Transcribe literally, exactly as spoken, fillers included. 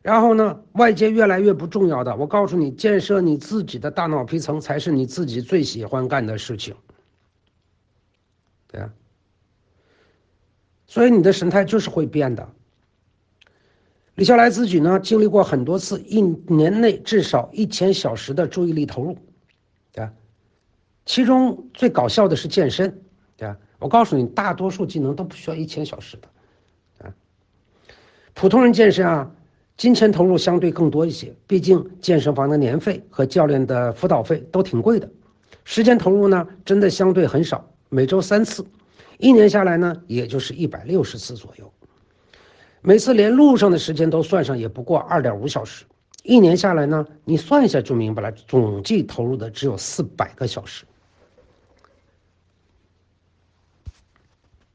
然后呢，外界越来越不重要的，我告诉你，建设你自己的大脑皮层才是你自己最喜欢干的事情。对啊，所以你的神态就是会变的。李笑来自己呢，经历过很多次一年内至少一千小时的注意力投入，对吧？其中最搞笑的是健身，对吧？我告诉你，大多数技能都不需要一千小时的，啊，普通人健身啊，金钱投入相对更多一些，毕竟健身房的年费和教练的辅导费都挺贵的，时间投入呢，真的相对很少，每周三次，一年下来呢，也就是一百六十次左右。每次连路上的时间都算上，也不过二点五小时。一年下来呢，你算一下就明白了，总计投入的只有四百个小时。